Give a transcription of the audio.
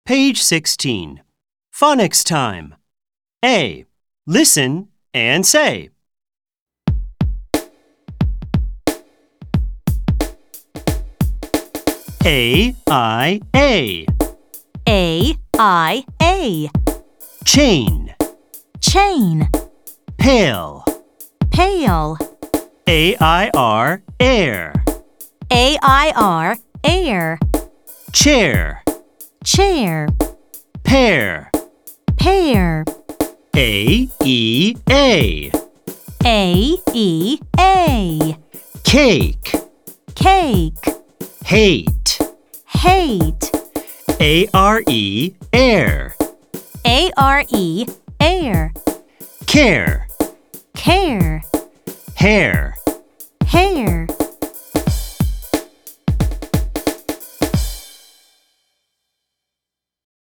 Page 16. Phonics time. A. Listen and say. A-I-A. A-I-A. Chain. Chain. Pail. Pail. A-I-R. Air. A-I-R. Air. Chair. Chair. Pear. Pear. A-E-A. A-E-A. Cake. Cake. Hate. Hate. A-R-E. Air. A-R-E. Air. Care. Care. Hair. Hair.